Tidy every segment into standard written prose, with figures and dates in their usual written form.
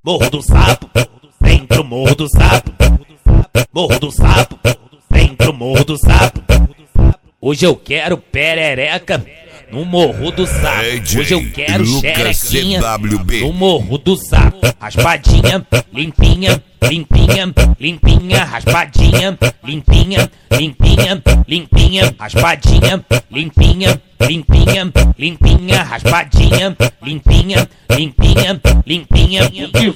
Morro do Sapo, vem pro Morro do Sapo. Morro do Sapo, vem pro Morro do Sapo. Hoje eu quero perereca no Morro do Sapo. Hoje eu quero xerequinha no Morro do Sapo. Raspadinha, limpinha, limpinha, limpinha, raspadinha, limpinha, limpinha, limpinha, raspadinha, limpinha, limpinha, limpinha, raspadinha, limpinha, limpinha, limpinha.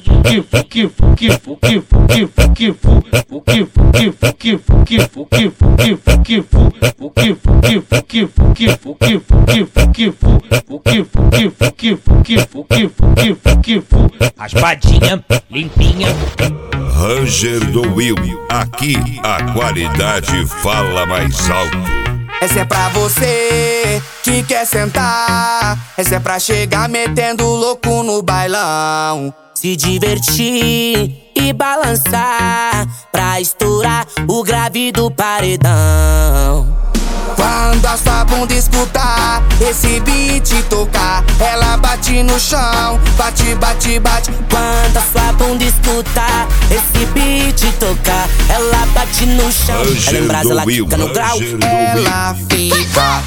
Raspadinha, limpinha. Ranger do Will, aqui a qualidade fala mais alto. Essa é pra você que quer sentar. Essa é pra chegar metendo louco no bailão, se divertir e balançar pra estourar o grave do paredão. Quando a sua bunda escutar esse beat tocar, ela bate no chão, bate, bate, bate. Quando a sua bunda escutar esse beat tocar, ela bate no chão. Ela em brasa, ela fica no grau, ela fica.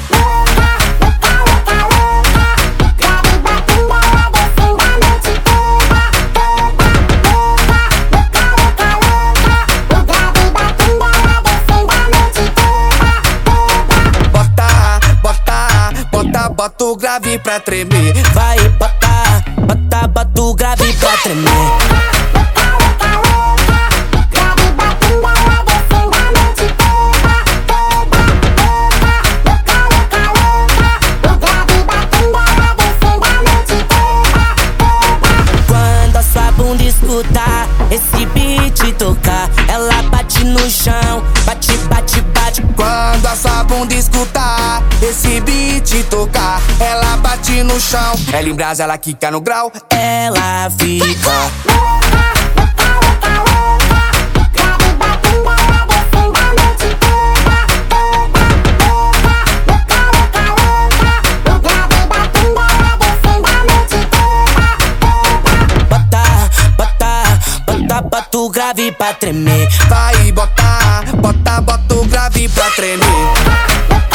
Bota o grave pra tremer. Vai, bota, bota, bota o grave pra tremer. Quando a sua bunda escutar esse beat tocar, ela bate no chão, bate, bate, bate. Quando a sua bunda escutar esse beat tocar, ela bate no chão. Ela em brasa, ela quica no grau, ela fica. Bota o grave pra tremer. Vai botar, bota, bota o grave pra tremer.